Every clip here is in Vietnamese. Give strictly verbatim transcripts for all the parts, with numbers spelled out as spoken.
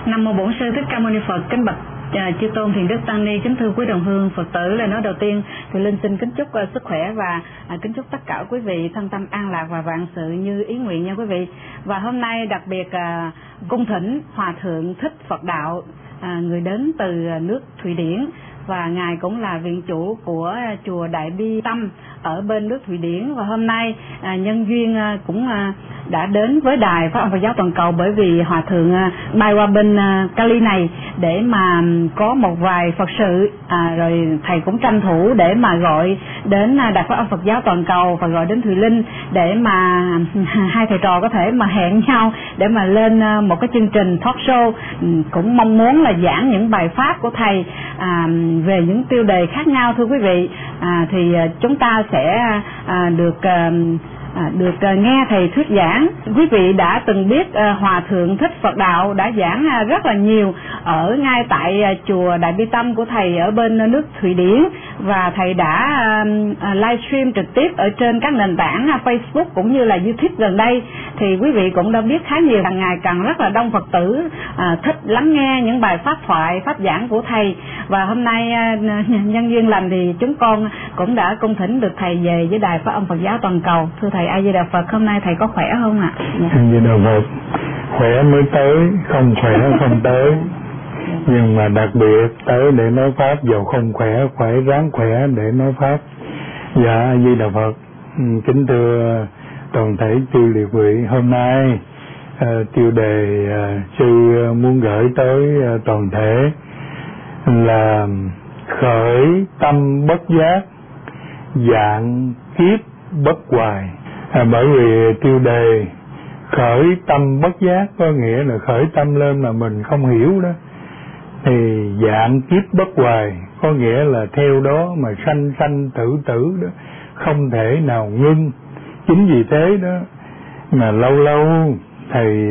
Nam mô Bổn Sư Thích Ca Mâu Ni Phật. Kính bạch uh, chư tôn thiền đức tăng ni, kính thưa quý đồng hương Phật tử. Lời nói đầu tiên thì Linh xin kính chúc uh, sức khỏe và uh, kính chúc tất cả quý vị thân tâm an lạc và vạn sự như ý nguyện nha quý vị. Và hôm nay đặc biệt uh, cung thỉnh Hòa thượng Thích Phật Đạo, uh, người đến từ uh, nước Thụy Điển, và ngài cũng là viện chủ của uh, chùa Đại Bi Tâm ở bên nước Thụy Điển. Và hôm nay uh, nhân duyên uh, cũng uh, đã đến với đài Pháp Âm Phật giáo toàn cầu, bởi vì Hòa thượng uh, bay qua bên uh, Cali này để mà có một vài Phật sự, à, rồi thầy cũng tranh thủ để mà gọi đến uh, đài Pháp Âm Phật giáo toàn cầu và gọi đến Thùy Linh để mà hai thầy trò có thể mà hẹn nhau để mà lên uh, một cái chương trình talk show. um, cũng mong muốn là giảng những bài pháp của thầy à, về những tiêu đề khác nhau thưa quý vị. à, thì uh, chúng ta sẽ uh, được uh, À, được uh, nghe thầy thuyết giảng. Quý vị đã từng biết uh, Hòa thượng Thích Phật Đạo đã giảng uh, rất là nhiều ở ngay tại uh, chùa Đại Bi Tâm của thầy ở bên uh, nước Thụy Điển, và thầy đã uh, uh, livestream trực tiếp ở trên các nền tảng uh, Facebook cũng như là YouTube gần đây. Thì quý vị cũng đã biết khá nhiều, càng ngày càng rất là đông Phật tử uh, thích lắng nghe những bài pháp thoại, pháp giảng của thầy. Và hôm nay uh, nhân duyên lành thì chúng con cũng đã cung thỉnh được thầy về với đài Pháp Âm Phật giáo toàn cầu. Thưa thầy A Di Đà Phật, hôm nay thầy có khỏe không ạ? A Di Đà Phật, khỏe mới tới, không khỏe không tới. Nhưng mà đặc biệt tới để nói pháp, dầu không khỏe, phải ráng khỏe để nói pháp. Dạ, A Di Đà Phật. Kính thưa toàn thể chư liệt vị, hôm nay uh, tiêu đề uh, sư muốn gửi tới uh, toàn thể là khởi tâm bất giác, dạng kiếp bất hoài. À, bởi vì tiêu đề khởi tâm bất giác có nghĩa là khởi tâm lên mà mình không hiểu đó, thì dạng kiếp bất hoài có nghĩa là theo đó mà sanh sanh tử tử đó, không thể nào ngưng. Chính vì thế đó mà lâu lâu thầy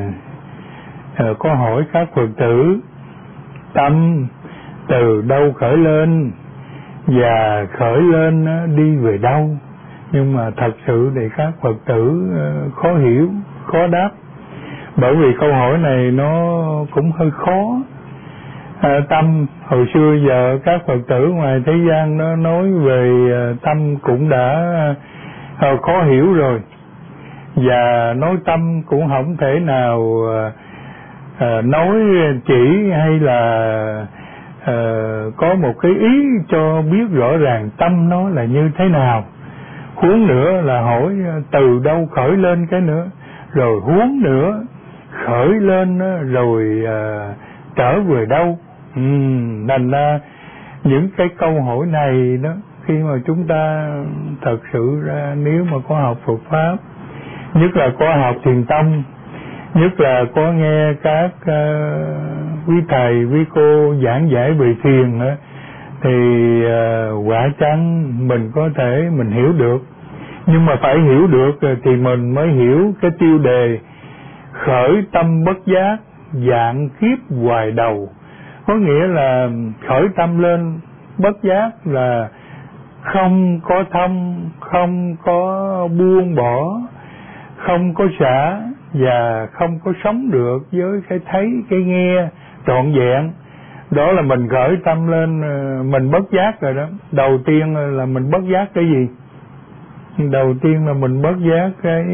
uh, uh, có hỏi các Phật tử tâm từ đâu khởi lên và khởi lên uh, đi về đâu. Nhưng mà thật sự thì các Phật tử uh, khó hiểu, khó đáp. Bởi vì câu hỏi này nó cũng hơi khó. À, tâm, hồi xưa giờ các Phật tử ngoài thế gian nó nói về uh, tâm cũng đã uh, khó hiểu rồi. Và nói tâm cũng không thể nào uh, uh, nói chỉ hay là uh, có một cái ý cho biết rõ ràng tâm nó là như thế nào. Huống nữa là hỏi từ đâu khởi lên cái nữa, rồi huống nữa khởi lên rồi à, trở về đâu. Ừ, thành ra những cái câu hỏi này đó, khi mà chúng ta thật sự ra nếu mà có học Phật pháp, nhất là có học thiền tông, nhất là có nghe các uh, quý thầy quý cô giảng giải về thiền đó, thì uh, quả chăng mình có thể mình hiểu được. Nhưng mà phải hiểu được thì mình mới hiểu cái tiêu đề khởi tâm bất giác, dạng kiếp hoài đầu. Có nghĩa là khởi tâm lên bất giác là không có thông, không có buông bỏ, không có xả và không có sống được với cái thấy, cái nghe trọn vẹn. Đó là mình khởi tâm lên, mình bất giác rồi đó. Đầu tiên là mình bất giác cái gì? Đầu tiên là mình bất giác cái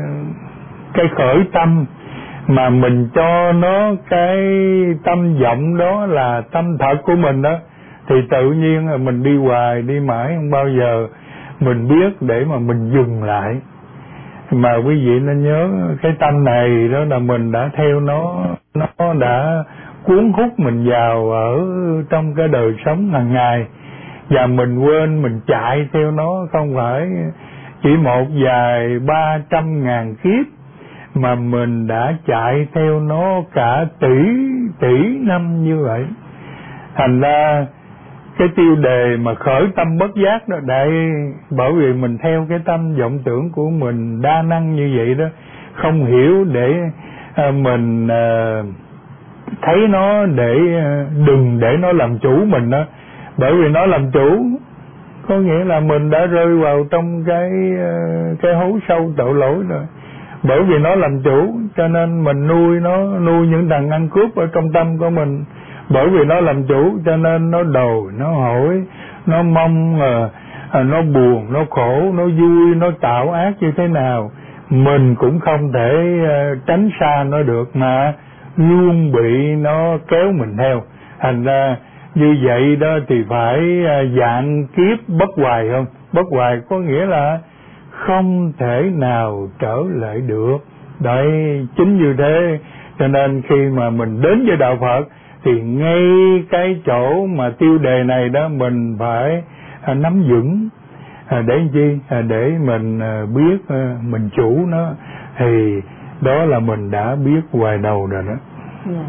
cái khởi tâm mà mình cho nó cái tâm vọng đó là tâm thật của mình đó, thì tự nhiên là mình đi hoài đi mãi không bao giờ mình biết để mà mình dừng lại. Mà quý vị nên nhớ cái tâm này đó là mình đã theo nó, nó đã cuốn hút mình vào ở trong cái đời sống hàng ngày, và mình quên mình chạy theo nó không phải chỉ một vài ba trăm ngàn kiếp, mà mình đã chạy theo nó cả tỷ tỷ năm như vậy. Thành ra cái tiêu đề mà khởi tâm bất giác đó, đại bởi vì mình theo cái tâm vọng tưởng của mình đa năng như vậy đó, không hiểu để à, mình à, thấy nó để à, đừng để nó làm chủ mình đó. Bởi vì nó làm chủ có nghĩa là mình đã rơi vào trong cái cái hố sâu tội lỗi rồi. bởi vì nó làm chủ cho nên mình nuôi nó, nuôi những thằng ăn cướp ở trong tâm của mình. Bởi vì nó làm chủ cho nên nó đòi, nó hỏi, nó mong, à, nó buồn, nó khổ, nó vui, nó tạo ác như thế nào mình cũng không thể uh, tránh xa nó được, mà luôn bị nó kéo mình theo. Thành ra như vậy đó thì phải uh, dạng kiếp bất hoài không? Bất hoài có nghĩa là không thể nào trở lại được. Đấy, chính như thế cho nên khi mà mình đến với đạo Phật thì ngay cái chỗ mà tiêu đề này đó mình phải à, nắm vững. À, để chi? À, để mình à, biết à, mình chủ nó, thì đó là mình đã biết hoài đầu rồi đó. Yeah.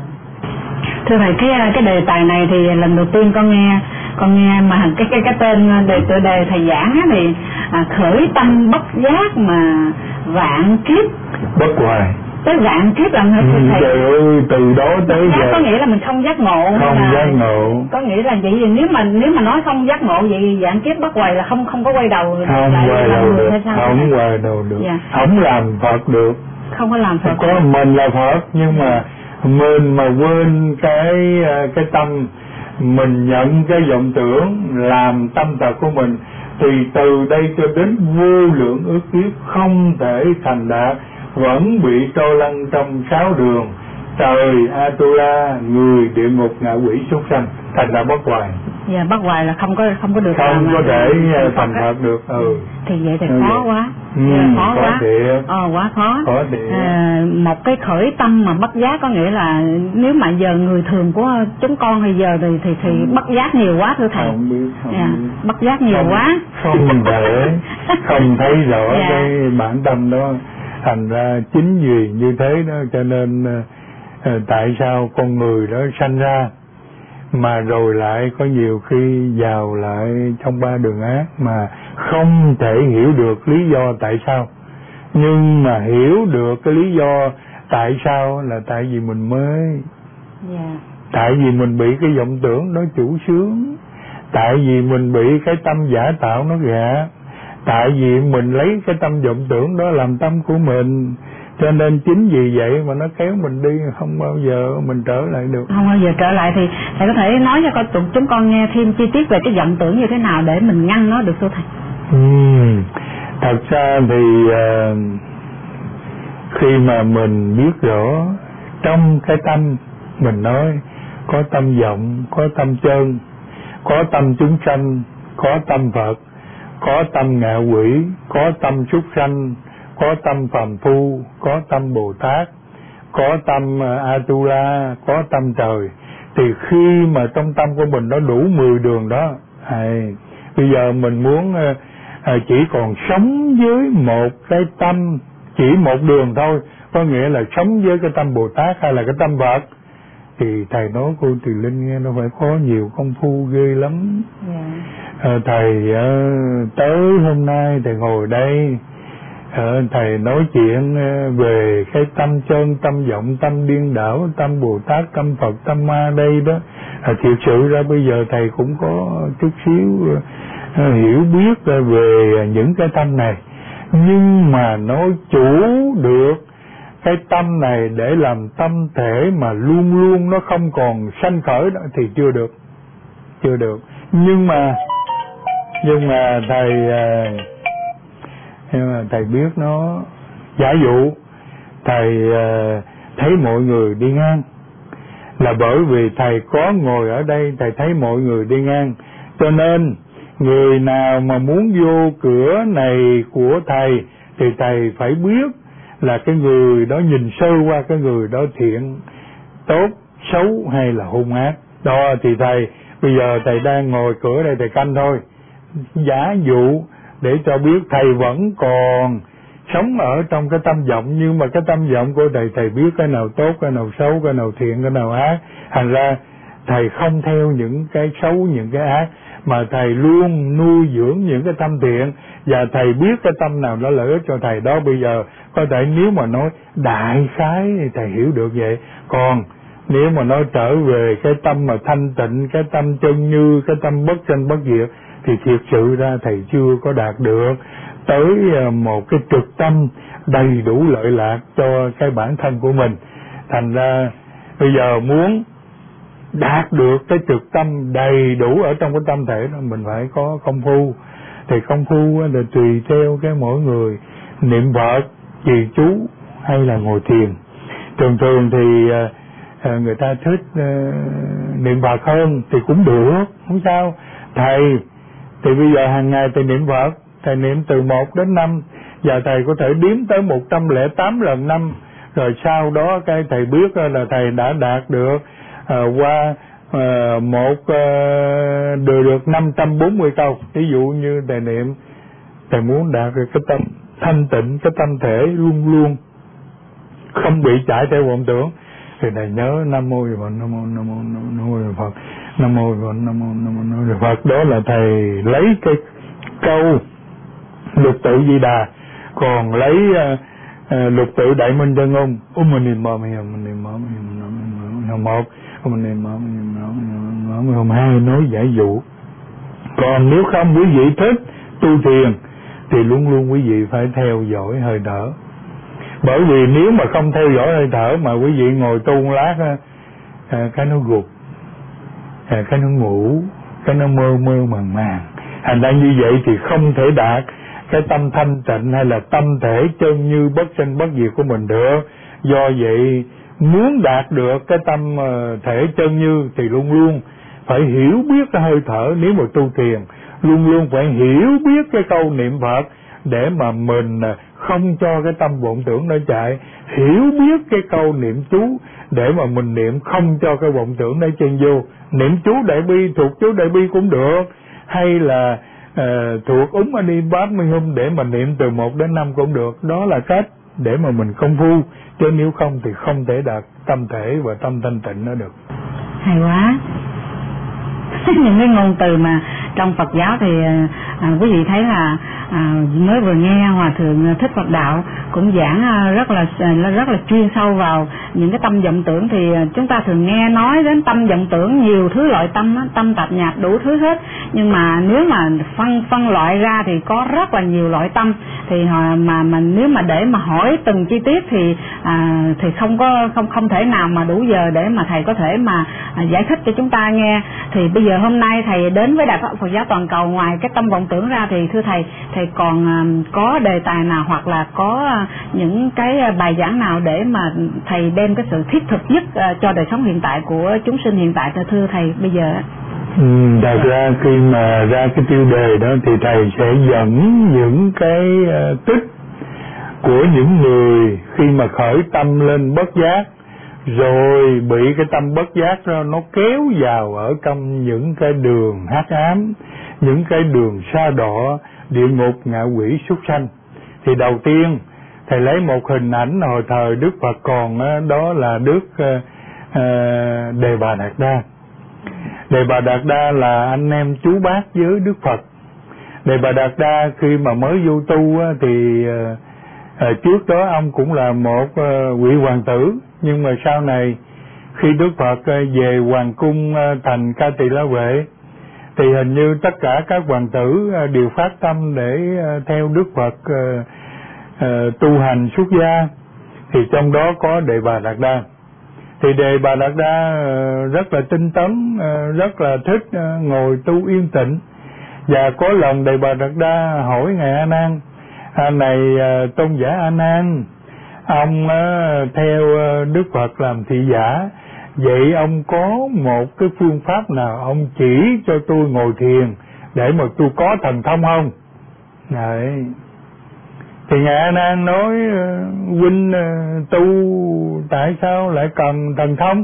Thưa thầy, cái cái đề tài này thì lần đầu tiên con nghe con nghe mà cái cái cái tên đề tựa đề thầy giảng á thì à, khởi tâm bất giác mà vạn kiếp bất hoài. Tới vạn kiếp lần hết ừ, thầy. Trời ơi, từ đó tới giờ giờ có nghĩa là mình không giác ngộ. Không là, giác ngộ. Có nghĩa là vậy. Nếu mà nếu mà nói không giác ngộ vậy vạn kiếp bất hoài là không không có quay đầu không lại quay đầu được, không vậy? quay đầu được. Dạ. Không làm Phật được. Không có làm Phật. Có mình là Phật nhưng mà mình mà quên cái cái tâm, mình nhận cái vọng tưởng làm tâm thật của mình thì từ đây cho đến vô lượng ước kiếp không thể thành đạt, vẫn bị trôi lăn trong sáu đường trời Atula, người địa ngục, ngạ quỷ, súc sanh, thành ra bất hoài. Dạ, bất hoài là không có không có được không có thể thành Phật Phật được. Ừ. Thì vậy thì khó ừ. quá. Ừ, khó khó quá thiệt. ờ quá khó, khó à, một cái khởi tâm mà bất giác có nghĩa là nếu mà giờ người thường của chúng con thì giờ thì thì, thì ừ. bất giác nhiều quá thưa thầy. Không biết, không dạ, biết. Bất giác nhiều không, quá không thể không thấy rõ dạ. cái bản tâm đó. Thành ra chính vì như thế đó cho nên uh, tại sao con người đó sanh ra mà rồi lại có nhiều khi vào lại trong ba đường ác mà không thể hiểu được lý do tại sao. Nhưng mà hiểu được cái lý do tại sao là tại vì mình mê. Yeah. Tại vì mình bị cái vọng tưởng nó chủ sướng. Tại vì mình bị cái tâm giả tạo nó gạt. Tại vì mình lấy cái tâm vọng tưởng đó làm tâm của mình. Cho nên chính vì vậy mà nó kéo mình đi, không bao giờ mình trở lại được. Không bao giờ trở lại. Thì thầy có thể nói cho con, chúng con nghe thêm chi tiết về cái vọng tưởng như thế nào để mình ngăn nó được thưa thầy? Ừ, thật ra thì uh, khi mà mình biết rõ trong cái tâm mình nói có tâm vọng, có tâm chân, có tâm chúng sanh, có tâm Phật, có tâm ngạ quỷ, có tâm súc sanh, có tâm phàm phu, có tâm Bồ Tát, có tâm Atula, có tâm trời. Thì khi mà trong tâm của mình nó đủ mười đường đó, hay, bây giờ mình muốn à, chỉ còn sống với một cái tâm, chỉ một đường thôi, có nghĩa là sống với cái tâm Bồ Tát hay là cái tâm Phật, thì thầy nói cô Thùy Linh nghe nó phải có nhiều công phu ghê lắm. Yeah. À, thầy à, tới hôm nay thầy ngồi đây, à, thầy nói chuyện về cái tâm chân, tâm vọng, tâm điên đảo, tâm Bồ Tát, tâm Phật, tâm Ma đây đó. À, thiệt sự ra bây giờ thầy cũng có chút xíu à, hiểu biết về những cái tâm này, nhưng mà nói chủ được cái tâm này để làm tâm thể mà luôn luôn nó không còn sanh khởi đó thì chưa được, chưa được. Nhưng mà nhưng mà thầy nhưng mà thầy biết nó, giả dụ thầy thấy mọi người đi ngang là bởi vì thầy có ngồi ở đây, thầy thấy mọi người đi ngang, cho nên người nào mà muốn vô cửa này của thầy thì thầy phải biết là cái người đó nhìn sơ qua cái người đó thiện, tốt, xấu hay là hung ác. Đó thì thầy, bây giờ thầy đang ngồi cửa đây thầy canh thôi. Giả dụ để cho biết thầy vẫn còn sống ở trong cái tâm vọng, nhưng mà cái tâm vọng của thầy, thầy biết cái nào tốt, cái nào xấu, cái nào thiện, cái nào ác. Thành ra thầy không theo những cái xấu, những cái ác, mà thầy luôn nuôi dưỡng những cái tâm thiện, và thầy biết cái tâm nào nó lợi ích cho thầy đó. Bây giờ có thể nếu mà nói đại khái thì thầy hiểu được vậy, còn nếu mà nói trở về cái tâm mà thanh tịnh, cái tâm chân như, cái tâm bất sanh bất diệt thì thiệt sự ra thầy chưa có đạt được. tới một cái trực tâm đầy đủ lợi lạc cho cái bản thân của mình. Thành ra bây giờ muốn đạt được cái trực tâm đầy đủ ở trong cái tâm thể đó, mình phải có công phu. Thì công phu là tùy theo cái mỗi người, niệm Phật, trì chú hay là ngồi thiền. Thường thường thì à, người ta thích à, niệm Phật hơn thì cũng được, không sao. Thầy thì bây giờ hàng ngày thầy niệm Phật, thầy niệm từ một đến năm, và thầy có thể đếm tới một trăm lẻ tám lần năm, rồi sau đó cái thầy biết là thầy đã đạt được à, qua à, một à, được được năm trăm bốn mươi câu. Ví dụ như thầy niệm, thầy muốn đạt được cái tâm thanh tịnh, cái tâm thể luôn luôn không bị chạy theo vọng tưởng, thì thầy nhớ Nam Mô Phật, Nam Mô Nam Mô Nam Mô Phật, Nam Mô Phật, Nam Mô Nam Mô Nam Mô Phật. Đó là thầy lấy cái câu lục tự Di Đà, còn lấy uh, uh, lục tự Đại Minh Chân Ngôn. Om Mani Padme Hum Mani Padme Hum một, Om Mani Padme Hum hai nói giải dụ. Còn nếu không quý vị thích tu thiền thì luôn luôn quý vị phải theo dõi hơi thở. Bởi vì nếu mà không theo dõi hơi thở mà quý vị ngồi tu một lát à, cái nó gục, à, cái nó ngủ, cái nó mơ mơ màng màng. Thành ra như vậy thì không thể đạt cái tâm thanh tịnh hay là tâm thể chân như bất sinh bất diệt của mình được. Do vậy muốn đạt được cái tâm thể chân như thì luôn luôn phải hiểu biết cái hơi thở. Nếu mà tu thiền luôn luôn phải hiểu biết cái câu niệm Phật để mà mình không cho cái tâm vọng tưởng nó chạy, hiểu biết cái câu niệm chú để mà mình niệm không cho cái vọng tưởng nó chen vô. Niệm chú Đại Bi thuộc chú Đại Bi cũng được, hay là uh, thuộc Om Mani Padme Hum để mà niệm từ một đến năm cũng được. Đó là cách để mà mình công phu, chứ nếu không thì không thể đạt tâm thể và tâm thanh tịnh nó được. Hay quá. Những cái ngôn từ mà trong Phật giáo thì à, quý vị thấy là à, mới vừa nghe Hòa Thượng Thích Phật Đạo cũng giảng à, rất là rất là chuyên sâu vào những cái tâm vọng tưởng. Thì chúng ta thường nghe nói đến tâm vọng tưởng, nhiều thứ loại tâm, tâm tạp nhạp đủ thứ hết, nhưng mà nếu mà phân phân loại ra thì có rất là nhiều loại tâm. Thì mà mà nếu mà để mà hỏi từng chi tiết thì à, thì không có không không thể nào mà đủ giờ để mà thầy có thể mà à, giải thích cho chúng ta nghe. Thì bây giờ hôm nay thầy đến với Đại Pháp Phật giáo toàn cầu, ngoài cái tâm vọng tưởng ra thì thưa thầy, thầy còn à, có đề tài nào hoặc là có à, những cái bài giảng nào để mà thầy đem cái sự thiết thực nhất à, cho đời sống hiện tại của chúng sinh hiện tại, thưa thầy bây giờ? Ừ, thật ra khi mà ra cái tiêu đề đó thì thầy sẽ dẫn những cái uh, tích của những người khi mà khởi tâm lên bất giác, rồi bị cái tâm bất giác đó nó kéo vào ở trong những cái đường hắc ám, những cái đường sa đọa, địa ngục, ngạ quỷ, súc sanh. Thì đầu tiên thầy lấy một hình ảnh hồi thời Đức Phật còn đó, đó là Đức uh, uh, Đề Bà Đạt Đa. Đề Bà Đạt Đa là anh em chú bác với Đức Phật. Đề Bà Đạt Đa khi mà mới vô tu thì uh, trước đó ông cũng là một uh, vị hoàng tử, nhưng mà sau này khi Đức Phật uh, về hoàng cung uh, thành Ca Tỳ La Vệ thì hình như tất cả các hoàng tử uh, đều phát tâm để uh, theo Đức Phật uh, uh, tu hành xuất gia. Thì trong đó có Đề Bà Đạt Đa. Thì Đề Bà Đạt Đa rất là tinh tấn, rất là thích ngồi tu yên tĩnh. Và có lần Đề Bà Đạt Đa hỏi Ngài A Nan: à, này tôn giả A Nan, ông theo Đức Phật làm thị giả, vậy ông có một cái phương pháp nào ông chỉ cho tôi ngồi thiền để mà tôi có thần thông không? Đấy. Thì Ngài A Nan nói: huynh tu tại sao lại cần thần thông?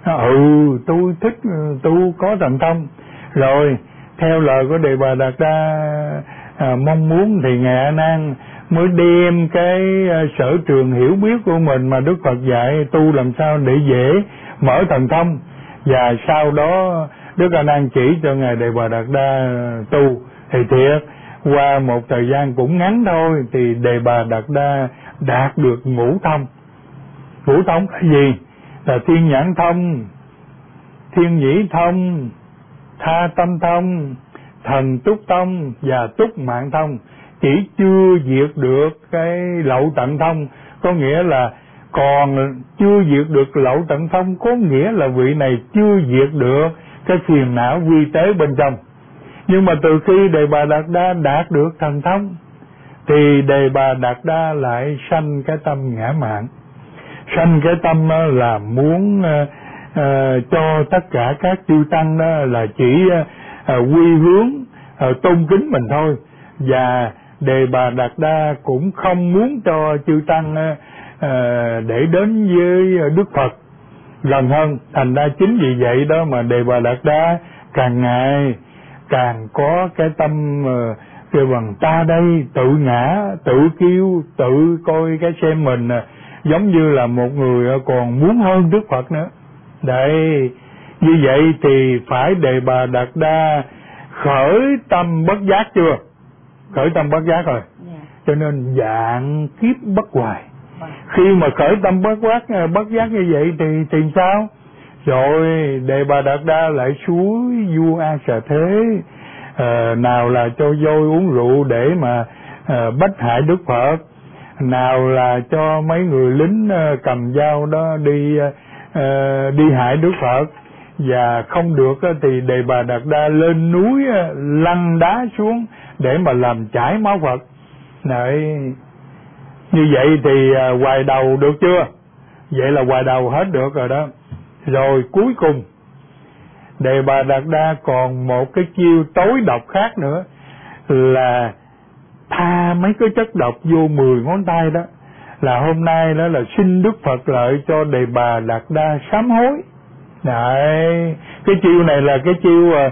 Ừ, tôi thích tu có thần thông. Rồi theo lời của Đề Bà Đạt Đa à, mong muốn thì Ngài A Nan mới đem cái sở trường hiểu biết của mình mà Đức Phật dạy tu làm sao để dễ mở thần thông. Và sau đó Đức A Nan chỉ cho Ngài Đề Bà Đạt Đa tu. Thì thiệt qua một thời gian cũng ngắn thôi thì Đề Bà Đạt Đa đạt được ngũ thông. Ngũ thông là gì? Là thiên nhãn thông, thiên nhĩ thông, tha tâm thông, thần túc thông và túc mạng thông. chỉ chưa diệt được cái lậu tận thông, có nghĩa là còn chưa diệt được lậu tận thông, có nghĩa là vị này chưa diệt được cái phiền não vi tế bên trong. Nhưng mà từ khi Đề Bà Đạt Đa đạt được thần thông thì Đề Bà Đạt Đa lại sanh cái tâm ngã mạn, sanh cái tâm là muốn uh, uh, cho tất cả các chư tăng đó là chỉ uh, quy hướng uh, tôn kính mình thôi, và Đề Bà Đạt Đa cũng không muốn cho chư tăng uh, uh, để đến với Đức Phật gần hơn. Thành ra chính vì vậy đó mà Đề Bà Đạt Đa càng ngày càng có cái tâm uh, kêu bằng ta đây tự ngã, tự kiêu, tự coi cái xem mình uh, giống như là một người uh, còn muốn hơn Đức Phật nữa. Đấy, như vậy thì phải Đề Bà Đạt Đa khởi tâm bất giác chưa? Khởi tâm bất giác rồi. Yeah. Cho nên dạng kiếp bất hoài. Wow. Khi mà khởi tâm bất giác, bất giác như vậy thì thì sao? Rồi Đề Bà Đạt Đa lại suối vua A Xà Thế, à, nào là cho voi uống rượu để mà à, bách hại Đức Phật, nào là cho mấy người lính à, cầm dao đó đi à, đi hại Đức Phật, và không được á, thì Đề Bà Đạt Đa lên núi á, lăn đá xuống để mà làm chảy máu Phật. Đấy, như vậy thì à, hoài đầu được chưa? Vậy là hoài đầu hết được rồi đó. Rồi cuối cùng Đề Bà Đạt Đa còn một cái chiêu tối độc khác nữa, là tha mấy cái chất độc vô mười ngón tay đó, là hôm nay đó là xin Đức Phật lợi cho Đề Bà Đạt Đa sám hối. Đấy, cái chiêu này là cái chiêu uh,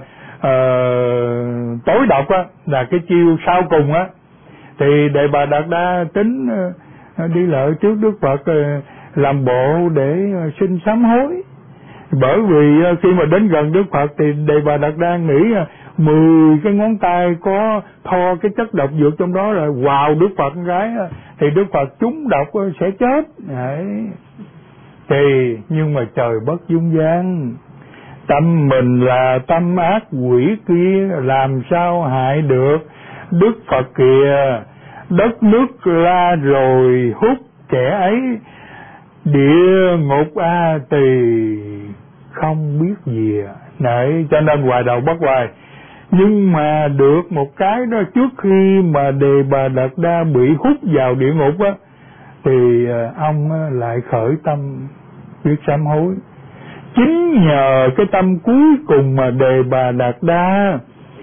uh, tối độc á, là cái chiêu sau cùng á. Thì Đề Bà Đạt Đa tính uh, đi lợi trước Đức Phật uh, làm bộ để uh, xin sám hối. Bởi vì uh, khi mà đến gần Đức Phật thì Đề Bà Đạt Đa nghĩ uh, mười cái ngón tay có tho cái chất độc dược trong đó rồi vào Đức Phật cái uh, thì Đức Phật trúng độc uh, sẽ chết. Đấy. Thì nhưng mà trời bất dung gian, tâm mình là tâm ác quỷ kia, làm sao hại được Đức Phật kìa. Đất nước la rồi hút kẻ ấy, địa ngục a tỳ không biết gì. Đấy, cho nên hoài đầu bất hoài. Nhưng mà được một cái đó, trước khi mà Đề Bà Đạt Đa bị hút vào địa ngục á, thì ông lại khởi tâm biết sám hối. Chính nhờ cái tâm cuối cùng mà Đề Bà Đạt Đa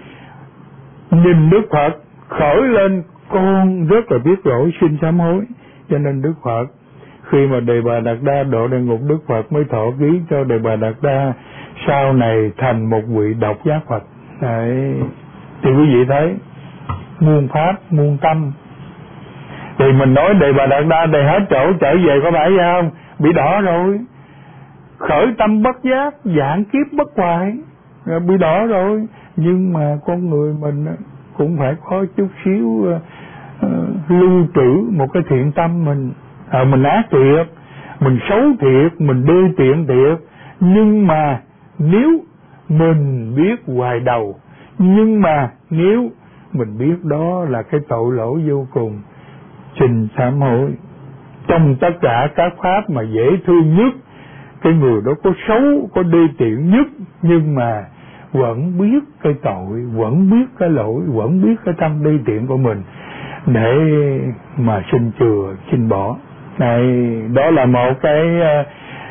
nhìn Đức Phật khởi lên con rất là biết lỗi xin sám hối, cho nên Đức Phật khi mà Đề Bà Đạt Đa độ địa ngục, Đức Phật mới thọ ký cho Đề Bà Đạt Đa sau này thành một vị độc giác Phật. Đấy, thì quý vị thấy muôn pháp muôn tâm. Thì mình nói Đề Bà Đạt Đa đầy hết chỗ trở về có phải không? Bị đỏ rồi, khởi tâm bất giác, dạng kiếp bất hoại, bị đỏ rồi. Nhưng mà con người mình cũng phải có chút xíu uh, uh, lưu trữ một cái thiện tâm mình. À, mình ác thiệt, mình xấu thiệt, mình đê tiện thiệt, nhưng mà nếu mình biết hoài đầu, nhưng mà nếu mình biết đó là cái tội lỗi vô cùng, xin sám hối. Trong tất cả các pháp mà dễ thương nhất, cái người đó có xấu, có đê tiện nhất, nhưng mà vẫn biết cái tội, vẫn biết cái lỗi, vẫn biết cái tâm đê tiện của mình, để mà xin chừa, xin bỏ. Này, đó là một cái uh,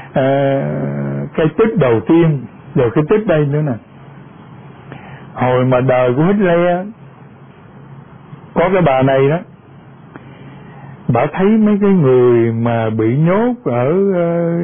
uh, cái tích đầu tiên. Rồi cái tích đây nữa nè, hồi mà đời của Hitler có cái bà này đó, bà thấy mấy cái người mà bị nhốt ở uh,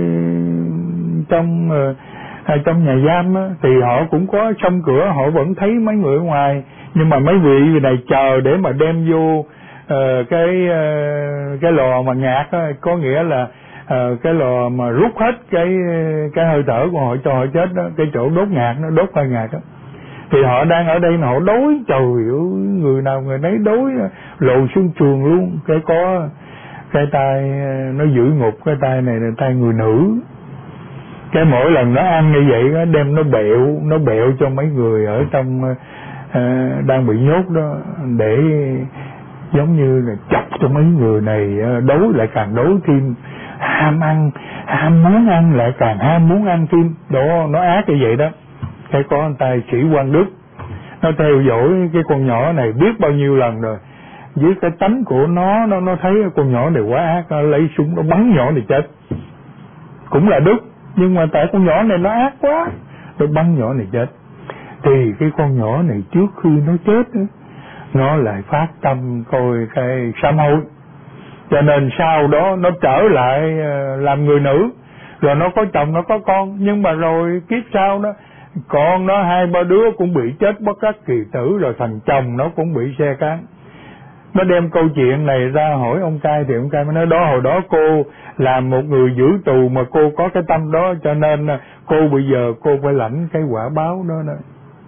trong uh, trong nhà giam á, thì họ cũng có song cửa, họ vẫn thấy mấy người ở ngoài, nhưng mà mấy vị này chờ để mà đem vô uh, cái uh, cái lò mà ngạt á, có nghĩa là uh, cái lò mà rút hết cái cái hơi thở của họ cho họ chết đó, cái chỗ đốt ngạt nó đốt hơi ngạt đó. Thì họ đang ở đây mà họ đói, trời ơi, người nào người nấy đói lộ xương chuồng luôn. Cái có cái tay nó giữ ngục, cái tay này là tay người nữ. Cái mỗi lần nó ăn như vậy nó đem nó bẹo, nó bẹo cho mấy người ở trong uh, đang bị nhốt đó, để giống như là chọc cho mấy người này đối lại càng đối thêm, ham ăn, ham muốn ăn lại càng ham muốn ăn thêm. Đó, nó ác như vậy đó. Cái có anh tay sĩ Quang Đức, nó theo dõi cái con nhỏ này biết bao nhiêu lần rồi. Với cái tánh của nó, nó nó thấy con nhỏ này quá ác, nó lấy súng nó bắn nhỏ này chết. Cũng là Đức, nhưng mà tại con nhỏ này nó ác quá, nó bắn nhỏ này chết. Thì cái con nhỏ này trước khi nó chết, nó lại phát tâm coi cái sám hối. Cho nên sau đó nó trở lại làm người nữ, rồi nó có chồng, nó có con. Nhưng mà rồi kiếp sau đó, con nó hai ba đứa cũng bị chết bất đắc kỳ tử, rồi thằng chồng nó cũng bị xe cán. Nó đem câu chuyện này ra hỏi ông cai, thì ông cai mới nói đó, hồi đó cô làm một người giữ tù mà cô có cái tâm đó, cho nên cô bây giờ cô phải lãnh cái quả báo đó đó.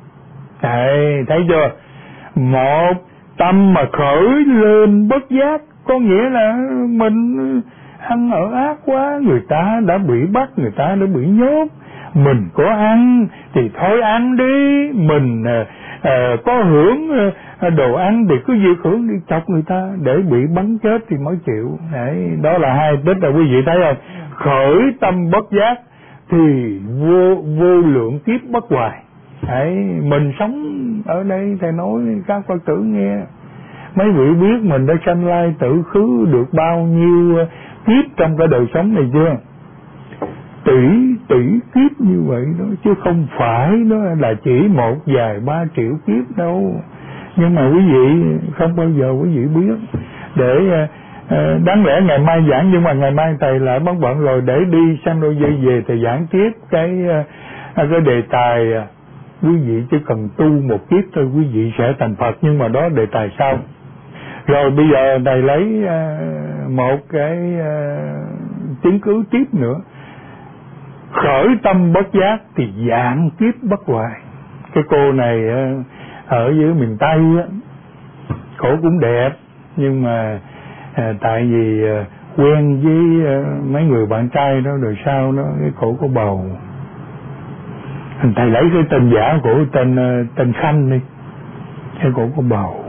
Thầy thấy chưa? Một tâm mà khởi lên bất giác, có nghĩa là mình ăn ở ác quá, người ta đã bị bắt, người ta đã bị nhốt, mình có ăn thì thôi ăn đi, mình à, à, có hưởng à, đồ ăn thì cứ việc hưởng đi, chọc người ta để bị bắn chết thì mới chịu. Đấy, đó là hai tích là quý vị thấy không? Khởi tâm bất giác thì vô vô lượng kiếp bất hoài. Đấy, mình sống ở đây thầy nói các Phật tử nghe, mấy vị biết mình đã sanh lai tử khứ được bao nhiêu kiếp trong cái đời sống này chưa? Tỷ tỷ kiếp như vậy đó, chứ không phải đó là chỉ một vài ba triệu kiếp đâu. Nhưng mà quý vị không bao giờ quý vị biết. Để uh, đáng lẽ ngày mai giảng, nhưng mà ngày mai thầy lại bận bận rồi, để đi San Jose về thầy giảng tiếp cái uh, cái đề tài uh, quý vị chỉ cần tu một kiếp thôi quý vị sẽ thành Phật, nhưng mà đó đề tài sau. Rồi bây giờ thầy lấy uh, một cái uh, chứng cứ tiếp nữa. Khởi tâm bất giác thì dạng kiếp bất hoài. Cái cô này uh, ở dưới miền Tây á, cổ cũng đẹp, nhưng mà uh, tại vì uh, quen với uh, mấy người bạn trai đó, rồi sau đó cái cổ có bầu. Thầy lấy cái tên giả của tên tên Khanh đi, cái cổ có bầu,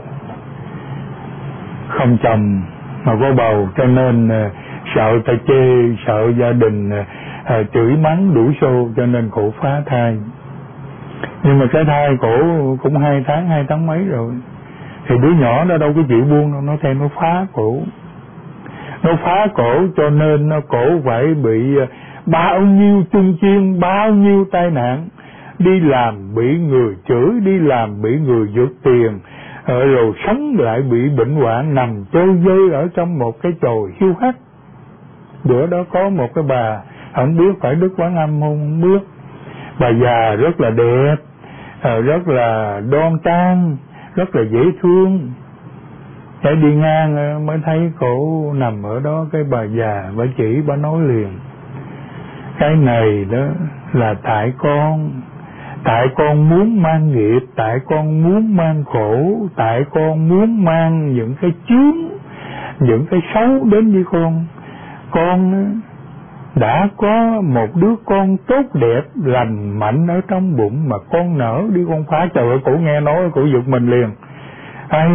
không chồng mà có bầu, cho nên uh, sợ ta chê, sợ gia đình uh, chửi mắng đuổi xô, cho nên cổ phá thai. Nhưng mà cái thai cổ cũng hai tháng hai tháng mấy rồi, thì đứa nhỏ nó đâu có chịu buông đâu, nó theo nó phá cổ, nó phá cổ, cho nên nó cổ phải bị uh, bao nhiêu chung chiên, bao nhiêu tai nạn. Đi làm bị người chửi, đi làm bị người vượt tiền, rồi sống lại bị bệnh hoạn, nằm chơi vơi ở trong một cái chòi hiu hắt. Bữa đó có một cái bà, không biết phải Đức Quán Âm không biết, bà già rất là đẹp, rất là đoan trang, rất là dễ thương. Để đi ngang mới thấy cổ nằm ở đó, cái bà già bà chỉ, bà nói liền: cái này đó là tại con, tại con muốn mang nghiệp, tại con muốn mang khổ, tại con muốn mang những cái chướng, những cái xấu đến với con. Con đã có một đứa con tốt đẹp, lành mạnh ở trong bụng mà con nở đi con phá. Trời ơi, cổ nghe nói cổ giật mình liền. Ai,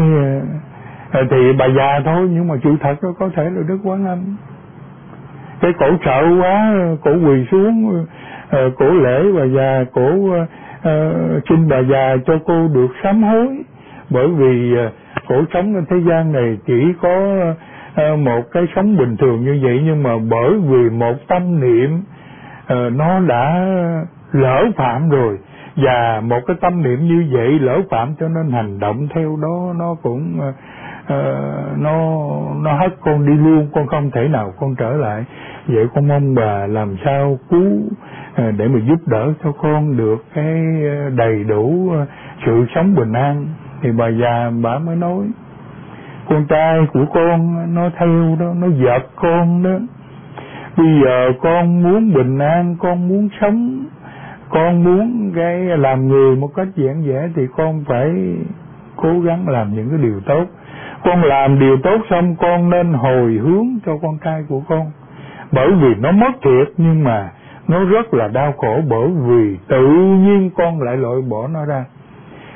thì bà già thôi, nhưng mà sự thật đó có thể là Đức Quán Âm. Cái cổ sợ quá, cổ quỳ xuống, cổ lễ bà già, cổ uh, xin bà già cho cô được sám hối. Bởi vì uh, cổ sống trên thế gian này chỉ có uh, một cái sống bình thường như vậy, nhưng mà bởi vì một tâm niệm uh, nó đã lỡ phạm rồi, và một cái tâm niệm như vậy lỡ phạm, cho nên hành động theo đó nó cũng uh, uh, nó nó hết con đi luôn, con không thể nào con trở lại. Vậy con mong bà làm sao cứu uh, để mà giúp đỡ cho con được cái đầy đủ uh, sự sống bình an. Thì bà già bà mới nói: con trai của con nó theo đó, nó giật con đó. Bây giờ con muốn bình an, con muốn sống, con muốn cái làm người một cách giản dễ, thì con phải cố gắng làm những cái điều tốt. Con làm điều tốt xong con nên hồi hướng cho con trai của con. Bởi vì nó mất thiệt, nhưng mà nó rất là đau khổ, bởi vì tự nhiên con lại loại bỏ nó ra.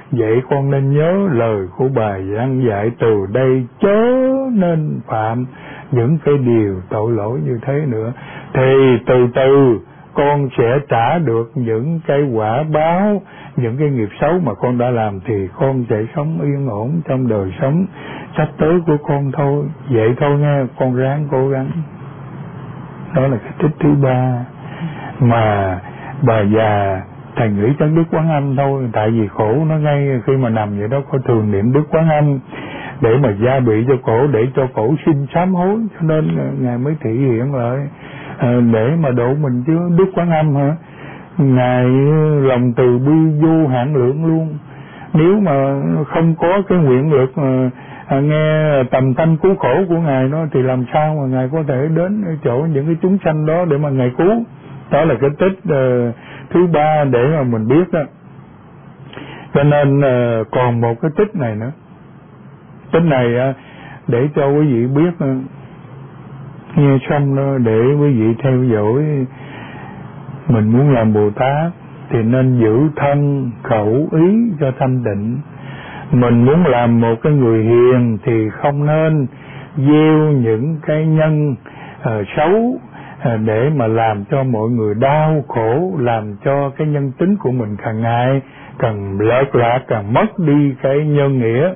Vậy con nên nhớ lời của bài giảng dạy, từ đây chớ nên phạm những cái điều tội lỗi như thế nữa. Thì từ từ con sẽ trả được những cái quả báo, những cái nghiệp xấu mà con đã làm, thì con sẽ sống yên ổn trong đời sống sắp tới của con thôi. Vậy thôi nghe, con ráng cố gắng. Đó là cái tích thứ ba mà bà già thầy nghĩ tới Đức Quán Âm thôi. Tại vì khổ nó ngay khi mà nằm vậy đó, có thường niệm Đức Quán Âm để mà gia bị cho cổ, để cho cổ xin sám hối, cho nên Ngài mới thị hiện lại à, để mà độ mình chứ. Đức Quán Âm hả? Ngài lòng từ bi vô hạn lượng luôn. Nếu mà không có cái nguyện lực mà à, nghe tầm thanh cứu khổ của Ngài đó, thì làm sao mà Ngài có thể đến chỗ những cái chúng sanh đó để mà Ngài cứu. Đó là cái tích uh, thứ ba để mà mình biết đó. Cho nên uh, còn một cái tích này nữa. Tích này uh, để cho quý vị biết uh, nghe xong đó, để quý vị theo dõi. Mình muốn làm Bồ Tát thì nên giữ thân khẩu ý cho thanh tịnh. Mình muốn làm một cái người hiền thì không nên gieo những cái nhân uh, xấu để mà làm cho mọi người đau khổ, làm cho cái nhân tính của mình càng ngày càng lợt lạc, càng mất đi cái nhân nghĩa.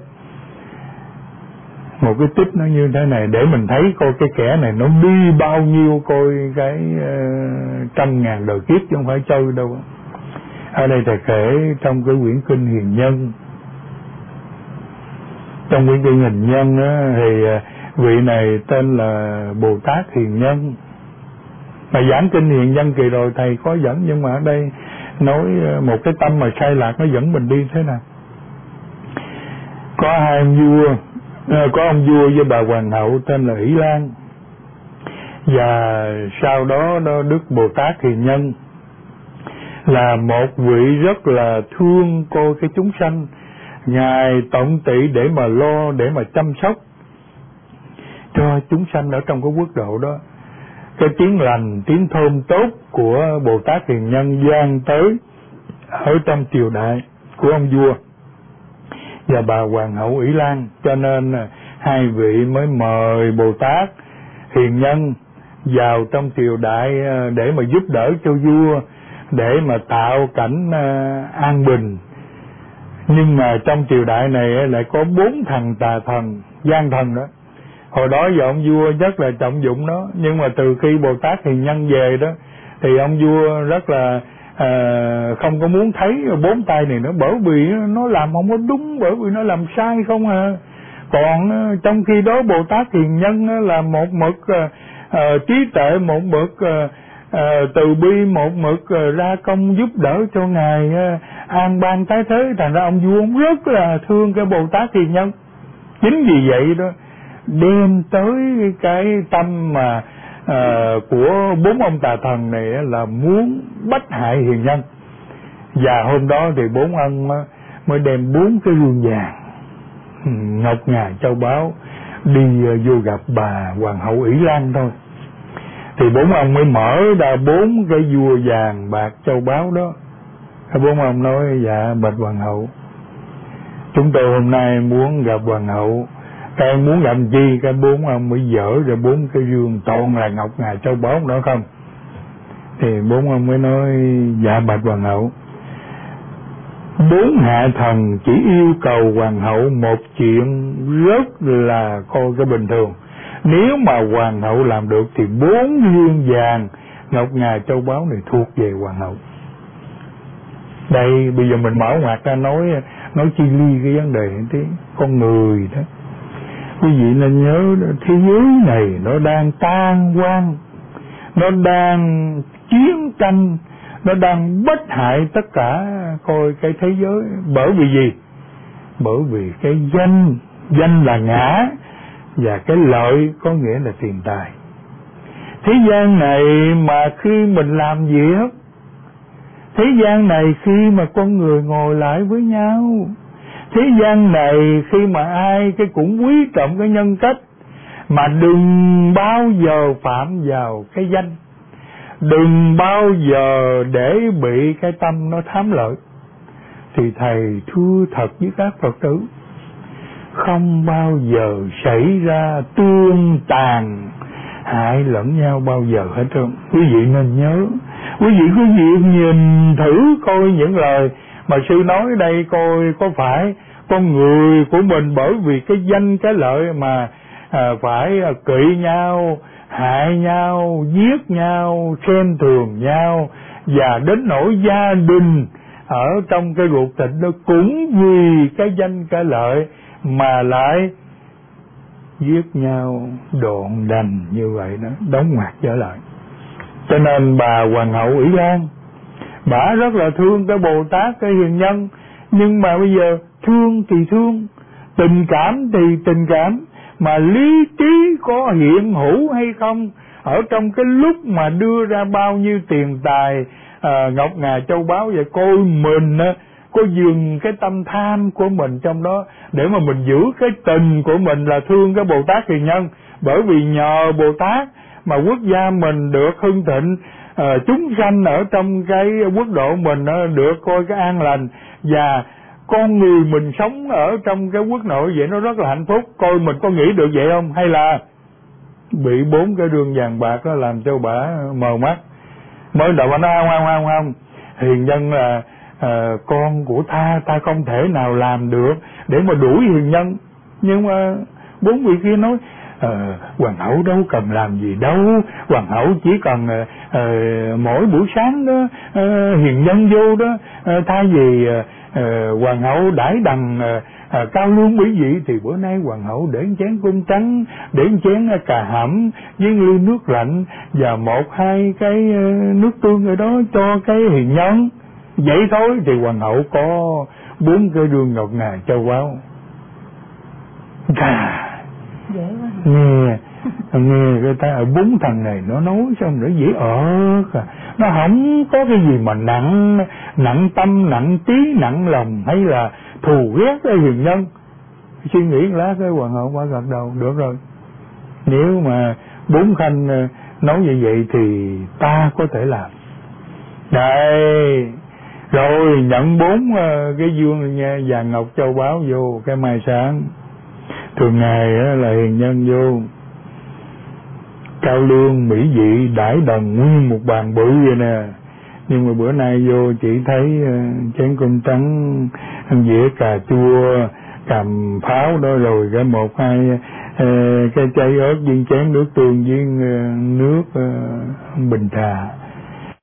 Một cái tích nó như thế này để mình thấy coi cái kẻ này nó đi bao nhiêu coi cái uh, trăm ngàn đời kiếp chứ không phải chơi đâu. Ở đây thầy kể trong cái quyển kinh Hiền Nhân. Trong quyển kinh Hiền Nhân á, thì vị này tên là Bồ Tát Hiền Nhân. Mà giảng kinh Hiền Nhân kỳ rồi thầy có dẫn, nhưng mà ở đây nói một cái tâm mà sai lạc nó dẫn mình đi thế nào. Có hai ông vua, có ông vua với bà hoàng hậu tên là Ỷ Lan. Và sau đó, đó Đức Bồ Tát Hiền Nhân là một vị rất là thương coi cái chúng sanh. Ngài tận tụy để mà lo, để mà chăm sóc cho chúng sanh ở trong cái quốc độ đó. Cái tiếng lành, tiếng thơm tốt của Bồ Tát Hiền Nhân vang tới ở trong triều đại của ông vua và bà hoàng hậu Ỷ Lan. Cho nên hai vị mới mời Bồ Tát Hiền Nhân vào trong triều đại để mà giúp đỡ cho vua, để mà tạo cảnh an bình. Nhưng mà trong triều đại này lại có bốn thằng tà thần, gian thần đó. Hồi đó giờ ông vua rất là trọng dụng nó, nhưng mà từ khi Bồ Tát Hiền Nhân về đó thì ông vua rất là à, không có muốn thấy bốn tay này nữa, bởi vì nó làm không có đúng, bởi vì nó làm sai không à. Còn trong khi đó Bồ Tát Hiền Nhân là một mực à, à, trí tuệ, một mực à, à, từ bi, một mực à, ra công giúp đỡ cho Ngài à, an ban tái thế. Thành ra ông vua ông rất là thương cái Bồ Tát Hiền Nhân. Chính vì vậy đó đem tới cái tâm mà uh, của bốn ông tà thần này là muốn bách hại Hiền Nhân. Và hôm đó thì bốn ông mới đem bốn cái gương vàng, ngọc ngà châu báu đi vô gặp bà hoàng hậu Ỷ Lan thôi. Thì bốn ông mới mở ra bốn cái vua vàng bạc châu báu đó. Cái bốn ông nói: dạ bạch hoàng hậu, chúng tôi hôm nay muốn gặp hoàng hậu. Các em muốn làm chi? Cái bốn ông mới dở ra bốn cái dương toàn là ngọc ngà châu báu đó không? Thì bốn ông mới nói: dạ bạch hoàng hậu, bốn hạ thần chỉ yêu cầu hoàng hậu một chuyện rất là coi cái bình thường. Nếu mà hoàng hậu làm được thì bốn dương vàng ngọc ngà châu báu này thuộc về hoàng hậu. Đây bây giờ mình mở ngoặt ra nói nói chi ly cái vấn đề tí con người đó. Quý vị nên nhớ thế giới này nó đang tan hoang, nó đang chiến tranh, nó đang bất hại tất cả coi cái thế giới. Bởi vì gì? Bởi vì cái danh, danh là ngã, và cái lợi có nghĩa là tiền tài. Thế gian này mà khi mình làm việc, thế gian này khi mà con người ngồi lại với nhau, thế gian này khi mà ai cái cũng quý trọng cái nhân cách, mà đừng bao giờ phạm vào cái danh, đừng bao giờ để bị cái tâm nó tham lợi, thì thầy thưa thật với các Phật tử, không bao giờ xảy ra tương tàn hại lẫn nhau bao giờ hết trơn. Quý vị nên nhớ, quý vị cứ việc nhìn thử coi những lời mà sư nói đây coi có phải con người của mình bởi vì cái danh cái lợi mà à, phải kỵ nhau, hại nhau, giết nhau, xem thường nhau, và đến nỗi gia đình ở trong cái ruột thịt đó cũng vì cái danh cái lợi mà lại giết nhau độn đành như vậy đó, đóng ngoặt trở lại. Cho nên bà Hoàng hậu Ỷ Lan, bà rất là thương cái Bồ Tát, cái hiền nhân, nhưng mà bây giờ thương thì thương, tình cảm thì tình cảm, mà lý trí có hiện hữu hay không ở trong cái lúc mà đưa ra bao nhiêu tiền tài à, ngọc ngà châu báu vậy, coi mình á có dừng cái tâm tham của mình trong đó để mà mình giữ cái tình của mình là thương cái Bồ Tát hiền nhân. Bởi vì nhờ Bồ Tát mà quốc gia mình được hưng thịnh, à, chúng sanh ở trong cái quốc độ mình á, được coi cái an lành, và con người mình sống ở trong cái quốc nội vậy nó rất là hạnh phúc. Coi mình có nghĩ được vậy không, hay là bị bốn cái đường vàng bạc đó làm cho bả mờ mắt. Mới đầu bà nói không không không không hiền nhân là à, con của ta, ta không thể nào làm được để mà đuổi hiền nhân. Nhưng mà bốn vị kia nói à, hoàng hậu đâu cần làm gì đâu, hoàng hậu chỉ cần à, à, mỗi buổi sáng đó à, hiền nhân vô đó à, thay vì à, à, hoàng hậu đãi đằng à, à, cao lương mỹ vị thì bữa nay hoàng hậu để chén cơm trắng, để chén cà hẩm với ly nước lạnh và một hai cái nước tương ở đó cho cái hiền nhân. Vậy thôi thì hoàng hậu có bốn cái đường ngọc ngà châu báu. Chà, nghe nghe người ta ở bốn thằng này nó nói xong nó dễ ớt à. Nó không có cái gì mà nặng nặng tâm, nặng trí, nặng lòng hay là thù ghét cái hiền nhân. Suy nghĩ lá cái hoàng hậu bà gật đầu, được rồi, nếu mà bốn khanh nói như vậy thì ta có thể làm. Đây rồi nhận bốn cái dương nha, vàng ngọc châu báu vô cái mai sáng. Thường ngày là hiền nhân vô cao lương mỹ vị đãi đần nguyên một bàn bự vậy nè, nhưng mà bữa nay vô chỉ thấy chén cơm trắng, dĩa cà chua, cầm pháo đó, rồi cái một hai cái trái ớt viên chén nước tương với nước bình trà.